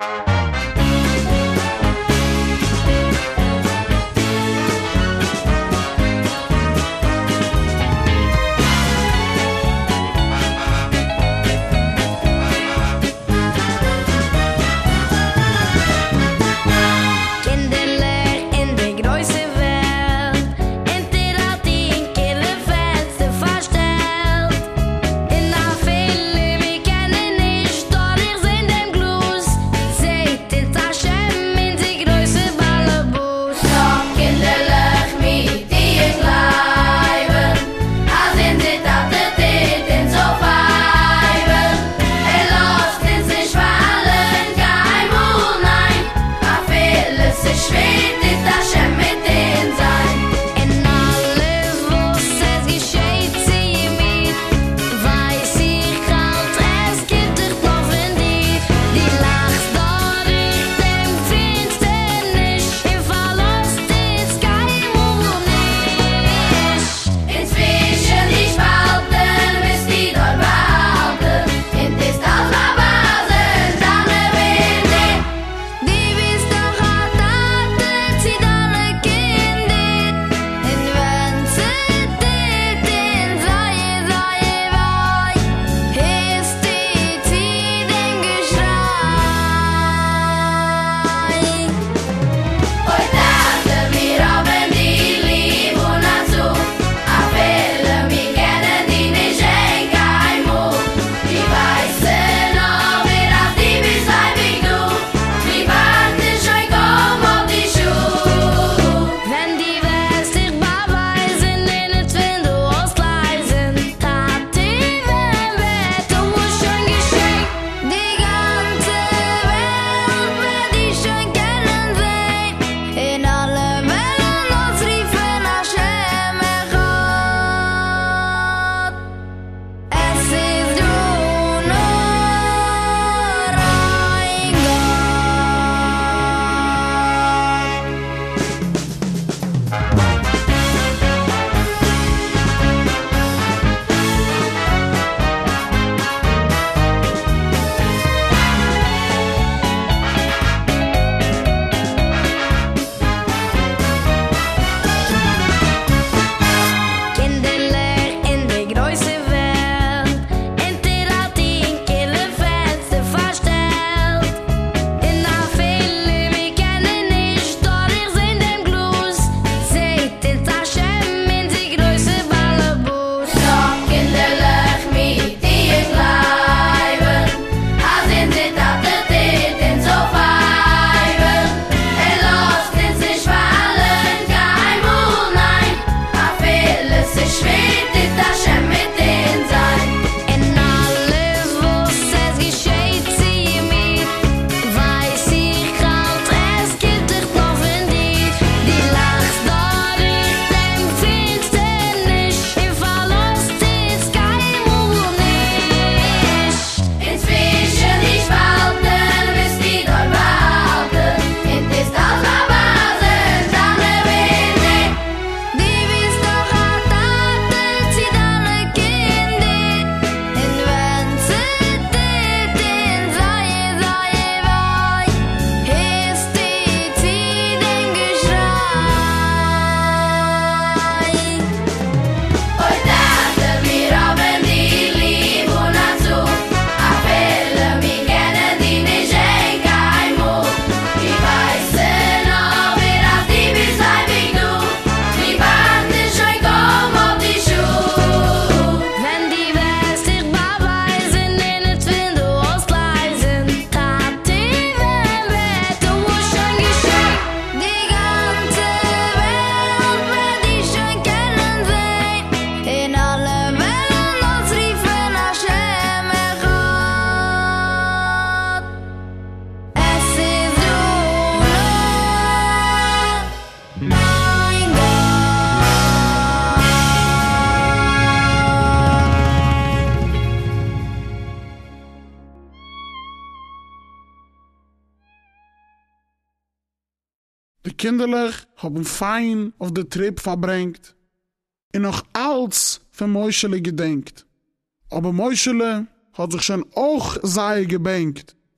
Die kinderlich haben fein auf der Trip verbringt und noch alles für Moischele gedenkt. Aber Moischele hat sich schon auch sei gebenkt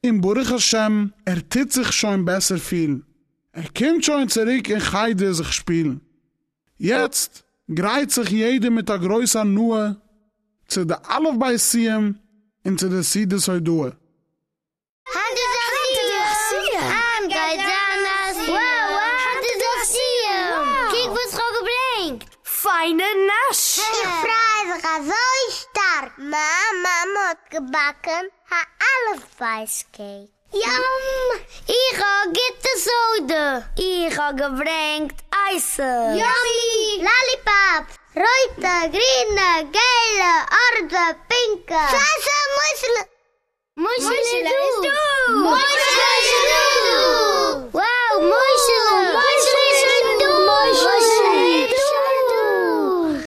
in Baruch Hashem, tut sich schon besser viel. Kommt schon zurück in Heide sich spielen. Jetzt greift sich jeder mit der größeren Nuhe zu der Alef bei Siem und zu der Siede Soidue. Feine Nasch. Ich freue mich so stark. Mama hat gebacken, alles Weißcake. Yum! Ich habe gitte Soda. Ich habe gebringt Eisen. Yummy! Lollipop! Rote, grüne, gelbe, orge, pinke. Scheiße, Muschel! Muschel ist du! Muschel ist du!